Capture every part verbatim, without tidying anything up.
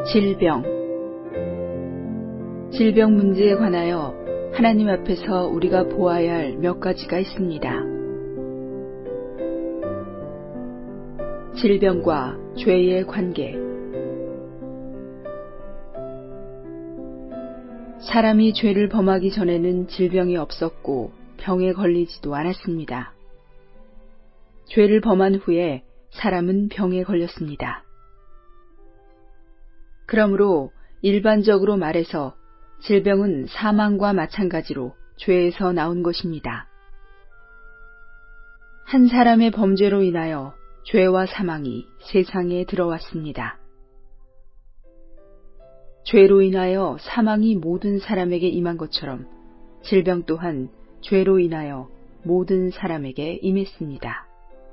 질병. 질병 문제에 관하여 하나님 앞에서 우리가 보아야 할 몇 가지가 있습니다. 질병과 죄의 관계. 사람이 죄를 범하기 전에는 질병이 없었고 병에 걸리지도 않았습니다. 죄를 범한 후에 사람은 병에 걸렸습니다. 그러므로 일반적으로 말해서 질병은 사망과 마찬가지로 죄에서 나온 것입니다. 한 사람의 범죄로 인하여 죄와 사망이 세상에 들어왔습니다. 죄로 인하여 사망이 모든 사람에게 임한 것처럼 질병 또한 죄로 인하여 모든 사람에게 임했습니다.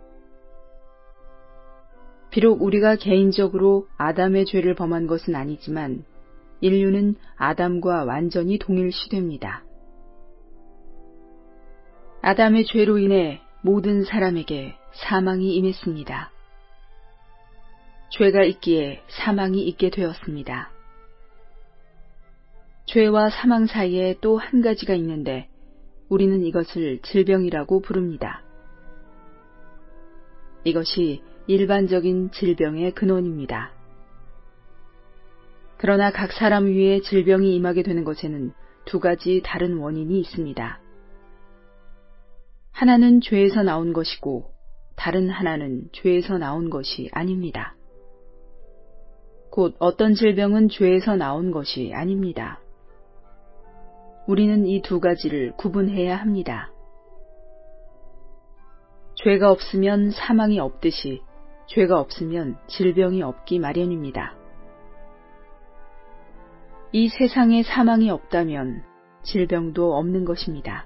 비록 우리가 개인적으로 아담의 죄를 범한 것은 아니지만 인류는 아담과 완전히 동일시됩니다. 아담의 죄로 인해 모든 사람에게 사망이 임했습니다. 죄가 있기에 사망이 있게 되었습니다. 죄와 사망 사이에 또 한 가지가 있는데 우리는 이것을 질병이라고 부릅니다. 이것이 일반적인 질병의 근원입니다. 그러나 각 사람 위에 질병이 임하게 되는 것에는 두 가지 다른 원인이 있습니다. 하나는 죄에서 나온 것이고 다른 하나는 죄에서 나온 것이 아닙니다. 곧 어떤 질병은 죄에서 나온 것이 아닙니다. 우리는 이 두 가지를 구분해야 합니다. 죄가 없으면 사망이 없듯이 죄가 없으면 질병이 없기 마련입니다. 이 세상에 사망이 없다면 질병도 없는 것입니다.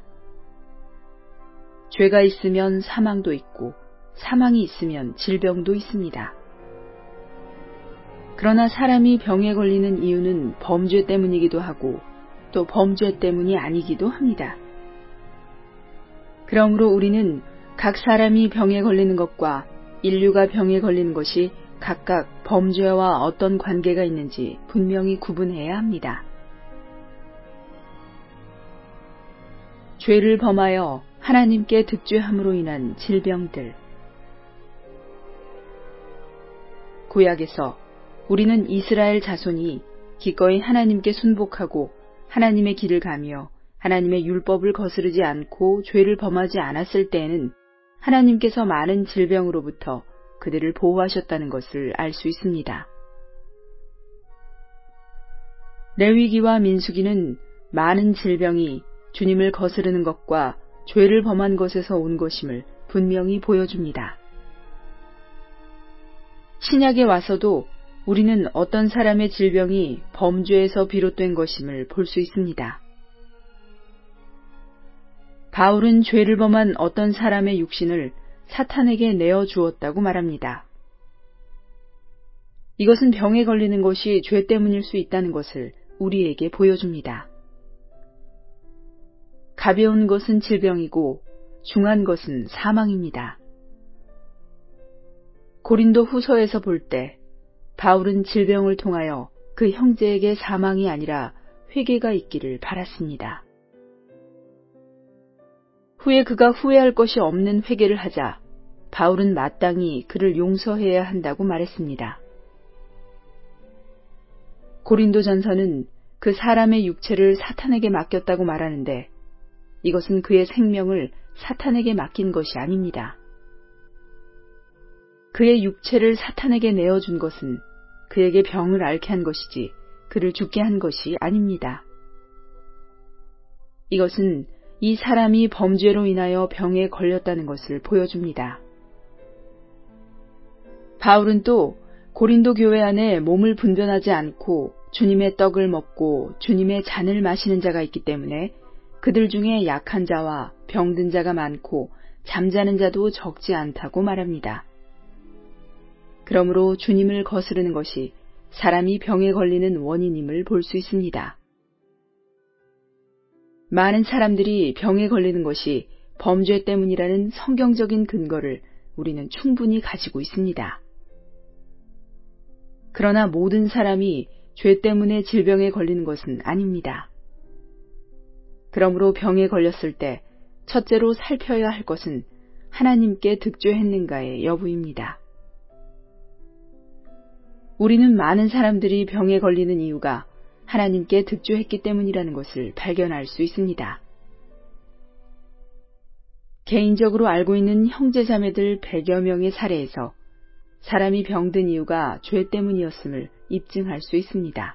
죄가 있으면 사망도 있고 사망이 있으면 질병도 있습니다. 그러나 사람이 병에 걸리는 이유는 범죄 때문이기도 하고 또 범죄 때문이 아니기도 합니다. 그러므로 우리는 각 사람이 병에 걸리는 것과 인류가 병에 걸리는 것이 각각 범죄와 어떤 관계가 있는지 분명히 구분해야 합니다. 죄를 범하여 하나님께 득죄함으로 인한 질병들. 구약에서 우리는 이스라엘 자손이 기꺼이 하나님께 순복하고 하나님의 길을 가며 하나님의 율법을 거스르지 않고 죄를 범하지 않았을 때에는 하나님께서 많은 질병으로부터 그들을 보호하셨다는 것을 알 수 있습니다. 레위기와 민수기는 많은 질병이 주님을 거스르는 것과 죄를 범한 것에서 온 것임을 분명히 보여줍니다. 신약에 와서도 우리는 어떤 사람의 질병이 범죄에서 비롯된 것임을 볼 수 있습니다. 바울은 죄를 범한 어떤 사람의 육신을 사탄에게 내어 주었다고 말합니다. 이것은 병에 걸리는 것이 죄 때문일 수 있다는 것을 우리에게 보여줍니다. 가벼운 것은 질병이고 중한 것은 사망입니다. 고린도 후서에서 볼 때 바울은 질병을 통하여 그 형제에게 사망이 아니라 회개가 있기를 바랐습니다. 후에 그가 후회할 것이 없는 회개를 하자 바울은 마땅히 그를 용서해야 한다고 말했습니다. 고린도전서는 그 사람의 육체를 사탄에게 맡겼다고 말하는데 이것은 그의 생명을 사탄에게 맡긴 것이 아닙니다. 그의 육체를 사탄에게 내어준 것은 그에게 병을 앓게 한 것이지 그를 죽게 한 것이 아닙니다. 이것은 이 사람이 범죄로 인하여 병에 걸렸다는 것을 보여줍니다. 바울은 또 고린도 교회 안에 몸을 분변하지 않고 주님의 떡을 먹고 주님의 잔을 마시는 자가 있기 때문에 그들 중에 약한 자와 병든 자가 많고 잠자는 자도 적지 않다고 말합니다. 그러므로 주님을 거스르는 것이 사람이 병에 걸리는 원인임을 볼 수 있습니다. 많은 사람들이 병에 걸리는 것이 범죄 때문이라는 성경적인 근거를 우리는 충분히 가지고 있습니다. 그러나 모든 사람이 죄 때문에 질병에 걸리는 것은 아닙니다. 그러므로 병에 걸렸을 때 첫째로 살펴야 할 것은 하나님께 득죄했는가의 여부입니다. 우리는 많은 사람들이 병에 걸리는 이유가 하나님께 득죄했기 때문이라는 것을 발견할 수 있습니다. 개인적으로 알고 있는 형제자매들 백여 명의 사례에서 사람이 병든 이유가 죄 때문이었음을 입증할 수 있습니다.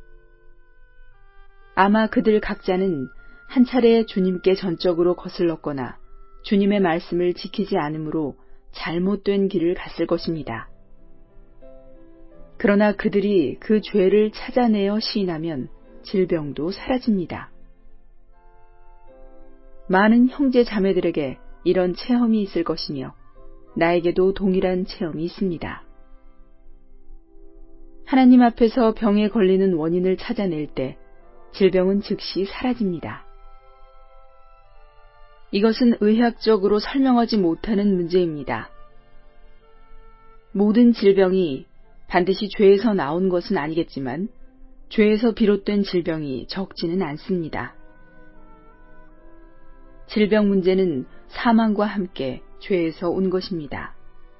아마 그들 각자는 한 차례 주님께 전적으로 거슬렀거나 주님의 말씀을 지키지 않으므로 잘못된 길을 갔을 것입니다. 그러나 그들이 그 죄를 찾아내어 시인하면 질병도 사라집니다. 많은 형제 자매들에게 이런 체험이 있을 것이며 나에게도 동일한 체험이 있습니다. 하나님 앞에서 병에 걸리는 원인을 찾아낼 때 질병은 즉시 사라집니다. 이것은 의학적으로 설명하지 못하는 문제입니다. 모든 질병이 반드시 죄에서 나온 것은 아니겠지만 죄에서 비롯된 질병이 적지는 않습니다. 질병 문제는 사망과 함께 죄에서 온 것입니다.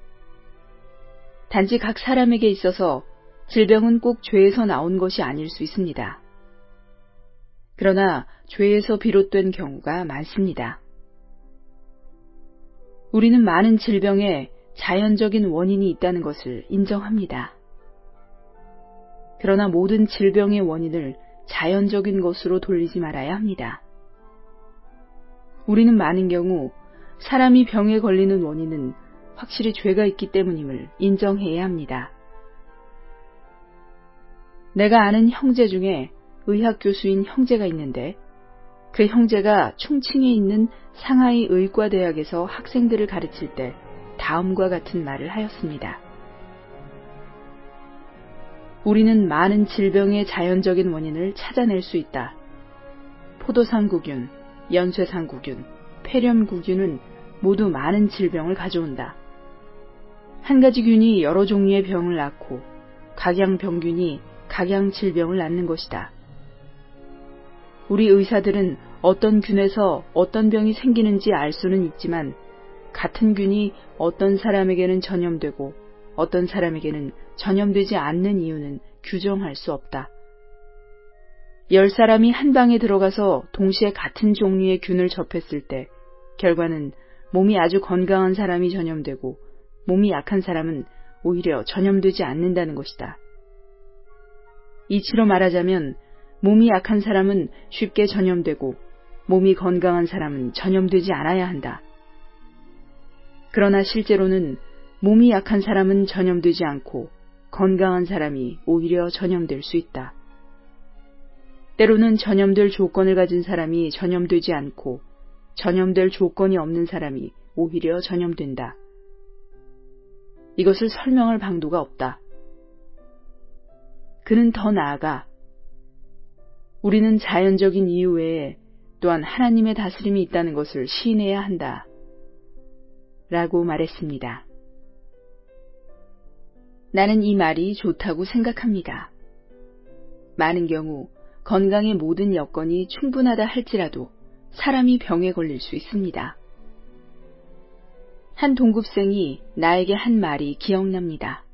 단지 각 사람에게 있어서 질병은 꼭 죄에서 나온 것이 아닐 수 있습니다. 그러나 죄에서 비롯된 경우가 많습니다. 우리는 많은 질병에 자연적인 원인이 있다는 것을 인정합니다. 그러나 모든 질병의 원인을 자연적인 것으로 돌리지 말아야 합니다. 우리는 많은 경우 사람이 병에 걸리는 원인은 확실히 죄가 있기 때문임을 인정해야 합니다. 내가 아는 형제 중에 의학 교수인 형제가 있는데 그 형제가 충칭에 있는 상하이 의과대학에서 학생들을 가르칠 때 다음과 같은 말을 하였습니다. 우리는 많은 질병의 자연적인 원인을 찾아낼 수 있다. 포도상구균, 연쇄상구균, 폐렴구균은 모두 많은 질병을 가져온다. 한 가지 균이 여러 종류의 병을 낳고 각양병균이 각양질병을 낳는 것이다. 우리 의사들은 어떤 균에서 어떤 병이 생기는지 알 수는 있지만 같은 균이 어떤 사람에게는 전염되고 어떤 사람에게는 전염되지 않는 이유는 규정할 수 없다. 열 사람이 한 방에 들어가서 동시에 같은 종류의 균을 접했을 때 결과는 몸이 아주 건강한 사람이 전염되고 몸이 약한 사람은 오히려 전염되지 않는다는 것이다. 이치로 말하자면 몸이 약한 사람은 쉽게 전염되고 몸이 건강한 사람은 전염되지 않아야 한다. 그러나 실제로는 몸이 약한 사람은 전염되지 않고 건강한 사람이 오히려 전염될 수 있다. 때로는 전염될 조건을 가진 사람이 전염되지 않고 전염될 조건이 없는 사람이 오히려 전염된다. 이것을 설명할 방도가 없다. 그는 더 나아가 우리는 자연적인 이유 외에 또한 하나님의 다스림이 있다는 것을 시인해야 한다. 라고 말했습니다. 나는 이 말이 좋다고 생각합니다. 많은 경우 건강의 모든 여건이 충분하다 할지라도 사람이 병에 걸릴 수 있습니다. 한 동급생이 나에게 한 말이 기억납니다.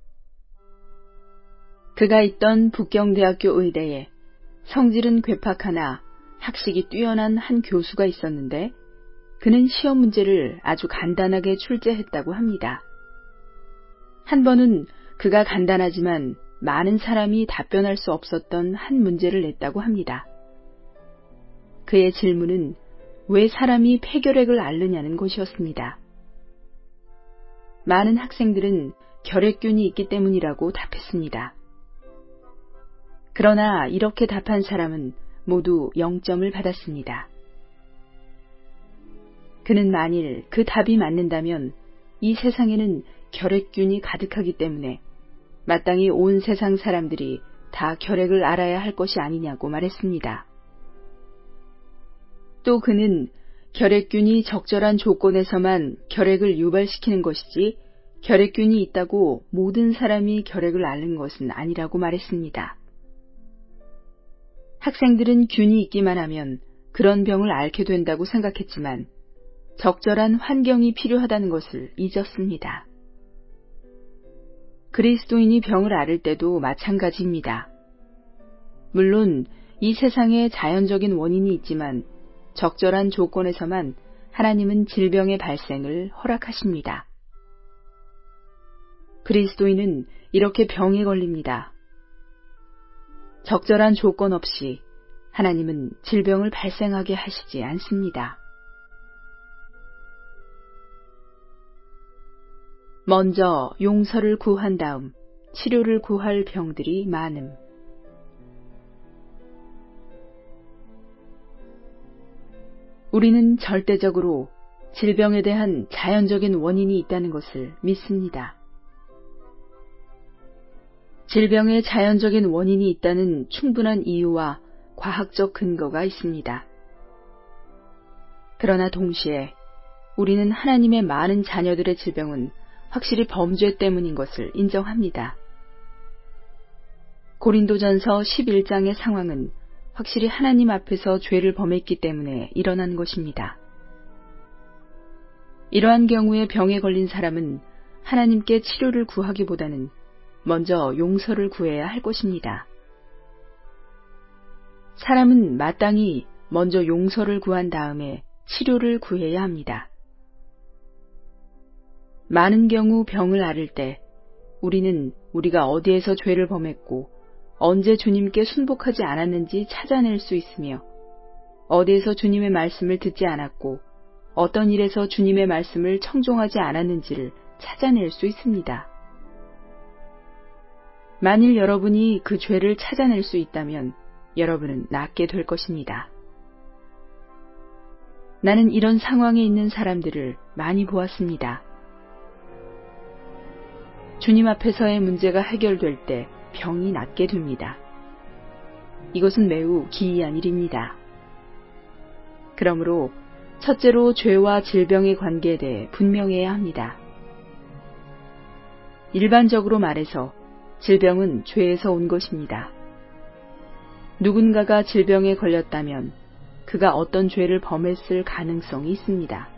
그가 있던 북경대학교 의대에 성질은 괴팍하나 학식이 뛰어난 한 교수가 있었는데 그는 시험 문제를 아주 간단하게 출제했다고 합니다. 한 번은 그가 간단하지만 많은 사람이 답변할 수 없었던 한 문제를 냈다고 합니다. 그의 질문은 왜 사람이 폐결핵을 앓느냐는 것이었습니다. 많은 학생들은 결핵균이 있기 때문이라고 답했습니다. 그러나 이렇게 답한 사람은 모두 영 점을 받았습니다. 그는 만일 그 답이 맞는다면 이 세상에는 결핵균이 가득하기 때문에 마땅히 온 세상 사람들이 다 결핵을 앓아야 할 것이 아니냐고 말했습니다. 또 그는 결핵균이 적절한 조건에서만 결핵을 유발시키는 것이지 결핵균이 있다고 모든 사람이 결핵을 앓는 것은 아니라고 말했습니다. 학생들은 균이 있기만 하면 그런 병을 앓게 된다고 생각했지만 적절한 환경이 필요하다는 것을 잊었습니다. 그리스도인이 병을 앓을 때도 마찬가지입니다. 물론 이 세상에 자연적인 원인이 있지만 적절한 조건에서만 하나님은 질병의 발생을 허락하십니다. 그리스도인은 이렇게 병에 걸립니다. 적절한 조건 없이 하나님은 질병을 발생하게 하시지 않습니다. 먼저 용서를 구한 다음 치료를 구할 병들이 많음. 우리는 절대적으로 질병에 대한 자연적인 원인이 있다는 것을 믿습니다. 질병의 자연적인 원인이 있다는 충분한 이유와 과학적 근거가 있습니다. 그러나 동시에 우리는 하나님의 많은 자녀들의 질병은 확실히 범죄 때문인 것을 인정합니다. 고린도전서 십일 장의 상황은 확실히 하나님 앞에서 죄를 범했기 때문에 일어난 것입니다. 이러한 경우에 병에 걸린 사람은 하나님께 치료를 구하기보다는 먼저 용서를 구해야 할 것입니다. 사람은 마땅히 먼저 용서를 구한 다음에 치료를 구해야 합니다. 많은 경우 병을 앓을 때 우리는 우리가 어디에서 죄를 범했고 언제 주님께 순복하지 않았는지 찾아낼 수 있으며 어디에서 주님의 말씀을 듣지 않았고 어떤 일에서 주님의 말씀을 청종하지 않았는지를 찾아낼 수 있습니다. 만일 여러분이 그 죄를 찾아낼 수 있다면 여러분은 낫게 될 것입니다. 나는 이런 상황에 있는 사람들을 많이 보았습니다. 주님 앞에서의 문제가 해결될 때 병이 낫게 됩니다. 이것은 매우 기이한 일입니다. 그러므로 첫째로 죄와 질병의 관계에 대해 분명해야 합니다. 일반적으로 말해서 질병은 죄에서 온 것입니다. 누군가가 질병에 걸렸다면 그가 어떤 죄를 범했을 가능성이 있습니다.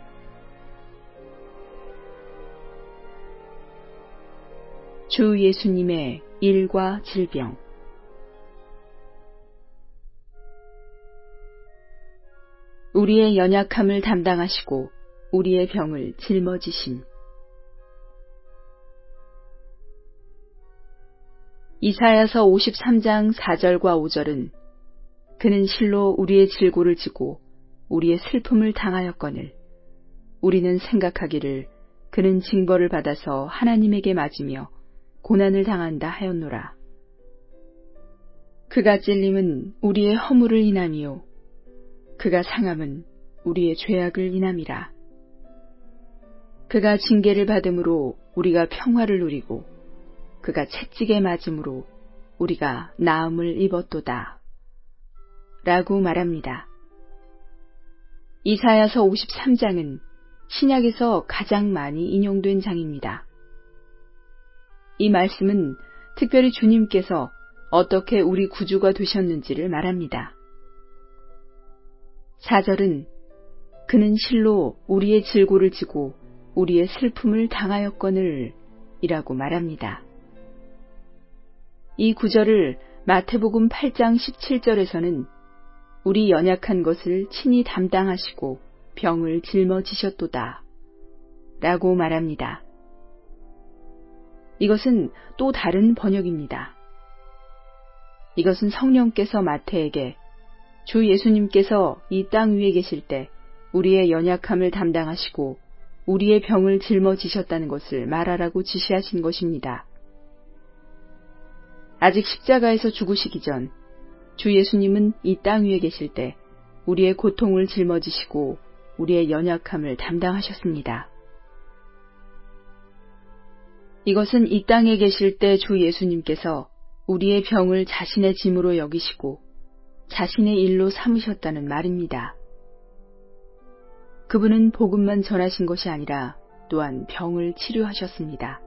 주 예수님의 일과 질병. 우리의 연약함을 담당하시고 우리의 병을 짊어지심. 이사야서 오십삼 장 사 절과 오 절은 그는 실로 우리의 질고를 지고 우리의 슬픔을 당하였거늘 우리는 생각하기를 그는 징벌을 받아서 하나님에게 맞으며 고난을 당한다 하였노라. 그가 찔림은 우리의 허물을 인함이요 그가 상함은 우리의 죄악을 인함이라. 그가 징계를 받음으로 우리가 평화를 누리고 그가 채찍에 맞음으로 우리가 나음을 입었도다. 라고 말합니다. 이사야서 오십삼 장은 신약에서 가장 많이 인용된 장입니다. 이 말씀은 특별히 주님께서 어떻게 우리 구주가 되셨는지를 말합니다. 사 절은 그는 실로 우리의 질고를 지고 우리의 슬픔을 당하였거늘 이라고 말합니다. 이 구절을 마태복음 팔 장 십칠 절에서는 우리 연약한 것을 친히 담당하시고 병을 짊어지셨도다 라고 말합니다. 이것은 또 다른 번역입니다. 이것은 성령께서 마태에게 주 예수님께서 이 땅 위에 계실 때 우리의 연약함을 담당하시고 우리의 병을 짊어지셨다는 것을 말하라고 지시하신 것입니다. 아직 십자가에서 죽으시기 전 주 예수님은 이 땅 위에 계실 때 우리의 고통을 짊어지시고 우리의 연약함을 담당하셨습니다. 이것은 이 땅에 계실 때 주 예수님께서 우리의 병을 자신의 짐으로 여기시고 자신의 일로 삼으셨다는 말입니다. 그분은 복음만 전하신 것이 아니라 또한 병을 치료하셨습니다.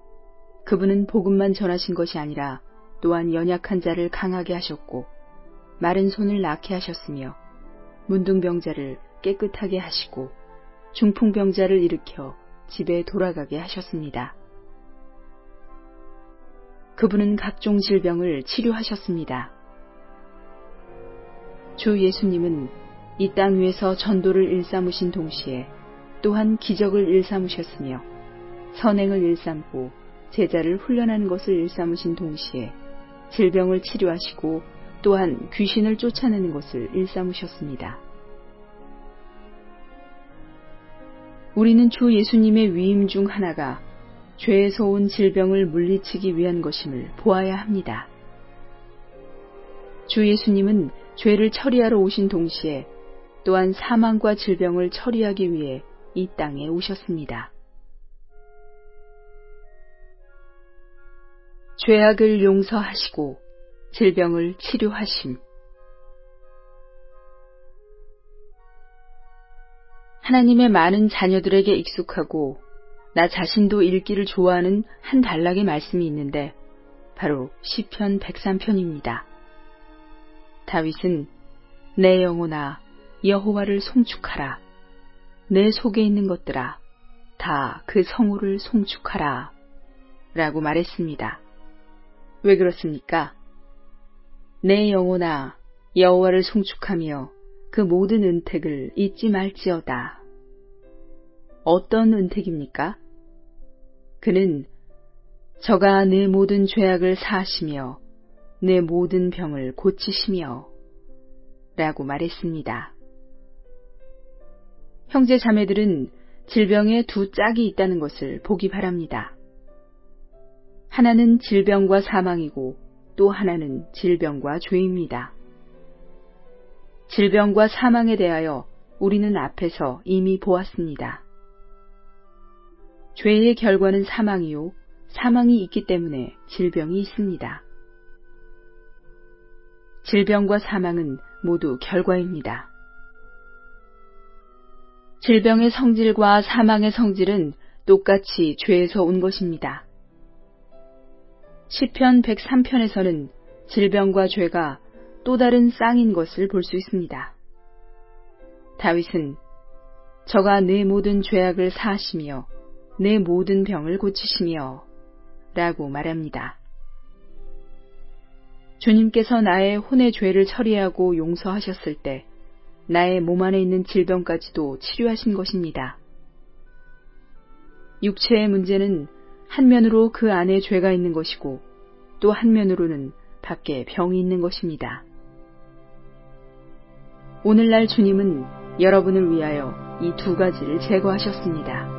그분은 복음만 전하신 것이 아니라 또한 연약한 자를 강하게 하셨고 마른 손을 낫게 하셨으며 문둥병자를 깨끗하게 하시고 중풍병자를 일으켜 집에 돌아가게 하셨습니다. 그분은 각종 질병을 치료하셨습니다. 주 예수님은 이 땅 위에서 전도를 일삼으신 동시에 또한 기적을 일삼으셨으며 선행을 일삼고 제자를 훈련하는 것을 일삼으신 동시에 질병을 치료하시고 또한 귀신을 쫓아내는 것을 일삼으셨습니다. 우리는 주 예수님의 위임 중 하나가 죄에서 온 질병을 물리치기 위한 것임을 보아야 합니다. 주 예수님은 죄를 처리하러 오신 동시에 또한 사망과 질병을 처리하기 위해 이 땅에 오셨습니다. 죄악을 용서하시고 질병을 치료하심. 하나님의 많은 자녀들에게 익숙하고 나 자신도 읽기를 좋아하는 한 단락의 말씀이 있는데 바로 시편 백삼 편입니다. 다윗은 내 영혼아 여호와를 송축하라. 내 속에 있는 것들아 다 그 성호를 송축하라 라고 말했습니다. 왜 그렇습니까? 내 영혼아 여호와를 송축하며 그 모든 은택을 잊지 말지어다. 어떤 은택입니까? 그는 저가 내 모든 죄악을 사하시며 내 모든 병을 고치시며 라고 말했습니다. 형제 자매들은 질병에 두 짝이 있다는 것을 보기 바랍니다. 하나는 질병과 사망이고 또 하나는 질병과 죄입니다. 질병과 사망에 대하여 우리는 앞에서 이미 보았습니다. 죄의 결과는 사망이요, 사망이 있기 때문에 질병이 있습니다. 질병과 사망은 모두 결과입니다. 질병의 성질과 사망의 성질은 똑같이 죄에서 온 것입니다. 시편 백삼 편에서는 질병과 죄가 또 다른 쌍인 것을 볼 수 있습니다. 다윗은 저가 내 모든 죄악을 사하시며 내 모든 병을 고치시며 라고 말합니다. 주님께서 나의 혼의 죄를 처리하고 용서하셨을 때 나의 몸 안에 있는 질병까지도 치료하신 것입니다. 육체의 문제는 한면으로 그 안에 죄가 있는 것이고 또 한면으로는 밖에 병이 있는 것입니다. 오늘날 주님은 여러분을 위하여 이 두 가지를 제거하셨습니다.